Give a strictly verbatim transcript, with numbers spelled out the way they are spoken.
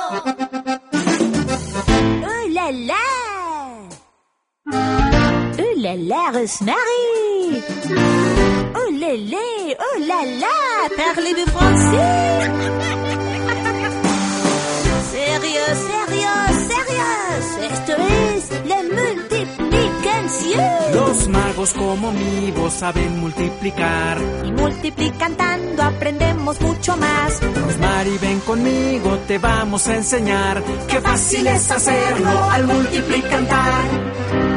Oh là là! Oh là là, Rosemary! Oh là là! Oh là là! Parlez-vous français? Sérieux, sérieux, sérieux. Esto es la multiplicación. Los magos como mi voz saben multiplicar. Y multiplicando aprendemos mucho más. Rosemary, ven conmigo, te vamos a enseñar. Qué fácil es hacerlo al multiplicar.